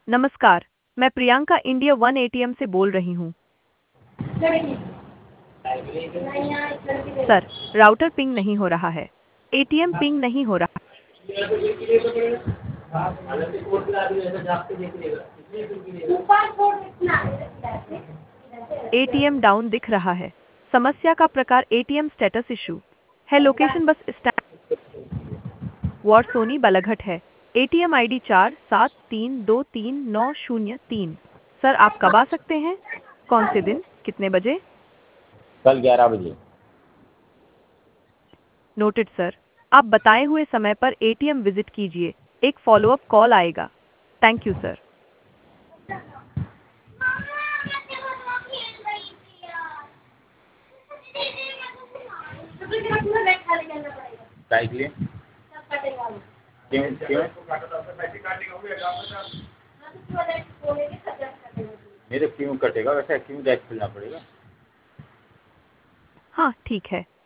नमस्कार, मैं Priyanka India one ATM से बोल रही हूँ। सर, राउटर पिंग नहीं हो रहा है। एटीएम पिंग नहीं हो रहा। एटीएम डाउन दिख रहा है। समस्या का प्रकार एटीएम स्टेटस इशू है। Location bus stand ward Soni Balaghat है। ATM ID 47323903। सर, आप कब आ सकते हैं? कौन से दिन, कितने बजे? कल 11 बजे। Noted sir. आप बताए हुए समय पर एटीएम विजिट कीजिए। एक फॉलोअप कॉल आएगा। Thank you sir. काय के लिए? क्यों क्यों? मेरे क्यों कटेगा? वैसे क्यों गैस खुलना पड़ेगा? हाँ, ठीक है।